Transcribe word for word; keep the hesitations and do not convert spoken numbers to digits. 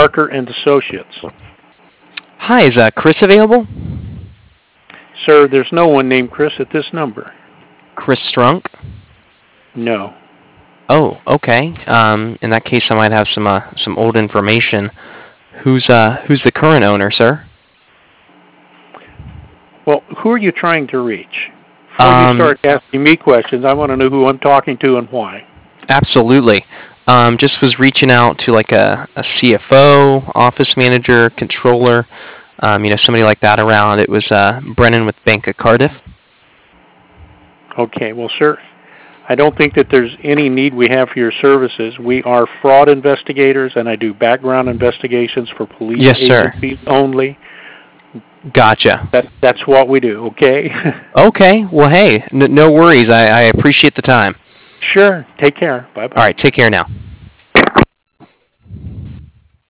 Parker and Associates. Hi, is uh, Chris available? Sir, there's no one named Chris at this number. Chris Strunk? No. Oh, okay. Um, in that case, I might have some uh, some old information. Who's uh who's the current owner, sir? Well, who are you trying to reach? Before Um, you start asking me questions, I want to know who I'm talking to and why. absolutely. Um, just was reaching out to like a, a C F O, office manager, controller, um, you know, somebody like that around. It was uh, Brennan with Bank of Cardiff. Okay, well, sir, I don't think that there's any need we have for your services. We are fraud investigators, and I do background investigations for police Yes, sir. agencies only. Gotcha. That, that's what we do, okay? Okay. Well, hey, n- no worries. I, I appreciate the time. Sure. Take care. Bye-bye. All right. Take care now.